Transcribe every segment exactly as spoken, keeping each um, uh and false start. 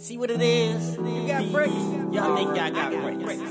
See what it is? You got bricks? Y'all think y'all got bricks?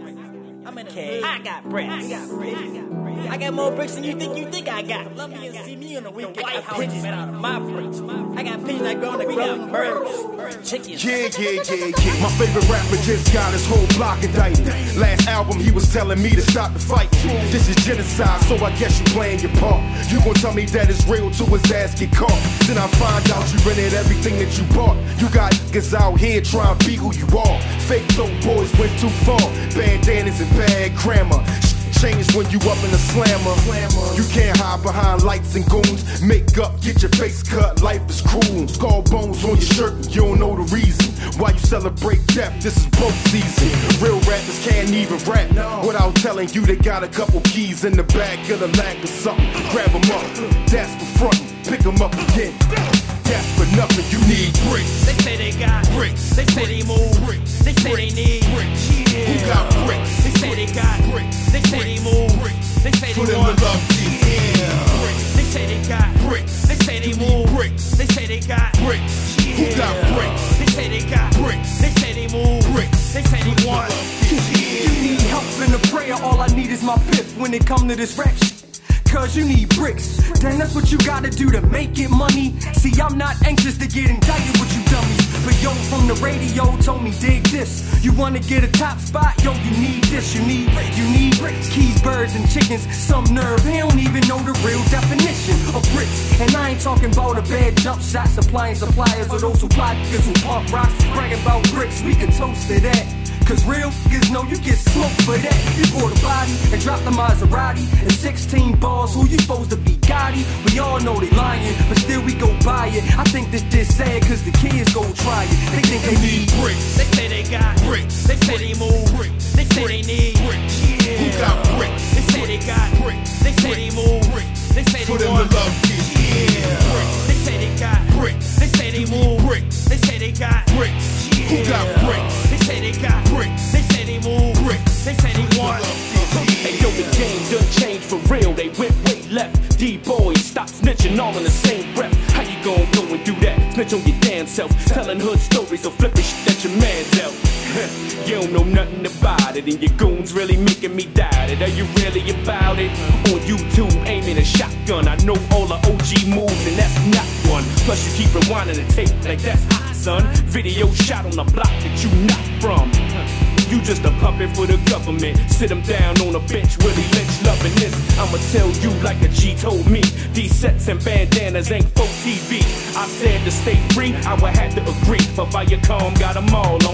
I'm in a I got bricks. I got bricks. I got more bricks than you think you think I got. Love me and see me on the weekend. White House made out of my bricks. I got pigeons that grow on the ground. Birds, chickens. Yeah, yeah, yeah, yeah. My favorite rapper just got his whole block indicted. Last album he was telling me to stop the fight. This is genocide, so I guess you playing your part. You gon' tell me that it's real till his ass get caught. Then I find out you rented everything that you bought. You got niggas out here trying to be who you are. Fake dope boys went too far. Bandanas and bad grammar. Changed when you up in a slammer. You can't hide behind lights and goons. Make up, get your face cut, life is cruel. Skull bones on your shirt, and you don't know the reason why you celebrate death. This is both season. Real rappers can't even rap without telling you they got a couple keys in the back of the lack of something. Grab them up, that's for frontin', pick them up again. That's for nothing, you need bricks. They say they got bricks. They say they move bricks. They say they need bricks. Yeah. Who got bricks? They say they got bricks. They say they move bricks. They say they Put want in the love yeah. Bricks. They say they got bricks. They say they move bricks. They say they got bricks. Yeah. Who got bricks? They say they got bricks. They say they move bricks. They say they want You need help in a prayer, all I need is my pip when it come to this rap shit. Cause you need bricks, then that's what you gotta do to make it money. See, I'm not anxious to get indicted with you dummies, but yo from the radio told me dig this. You wanna get a top spot, yo you need this. You need, you need bricks, keys, birds and chickens. Some nerve, he don't even know the real definition of bricks. And I ain't talking about a bad jump shot. Supplying suppliers or those who fly niggas who pump rocks. Bragging about bricks, we can toast to that. Cause real niggas know you get smoked for that. You bought a body and dropped the Maserati and sixteen balls, who you supposed to be Gotti? We all know they lying, but still we go buy it. I think this this sad cause the kids go try it. They think they need bricks. They say they got bricks. They say they move bricks. They say they need bricks. Yeah. Who got bricks? They say they got bricks. They say they move bricks. They say Put they in want the love Yeah. bricks. They say they got bricks. They say they move bricks. They say they got bricks. Yeah. Who got bricks? They say they got bricks. They say they move bricks. They say they want Hey yo, the game done changed for real. They went way left. D-boys, stop snitching all in the same breath. How you gon' go and do that? Snitch on your damn self. Telling hood stories or flipping shit that your man's out. You don't know nothing about it, and your goons really making me doubt it. Are you really about it? On YouTube, aiming a shotgun. I know all the O G moves, and that's not one. Plus you keep rewinding the tape like that's hot, son. Video shot on the block that you not from. You just a puppet for the government. Sit him down on a bench, Willie Lynch loving this. I'ma tell you like a G told me. These sets and bandanas ain't for T V. I said to stay free, I would have to agree. But Viacom got them all on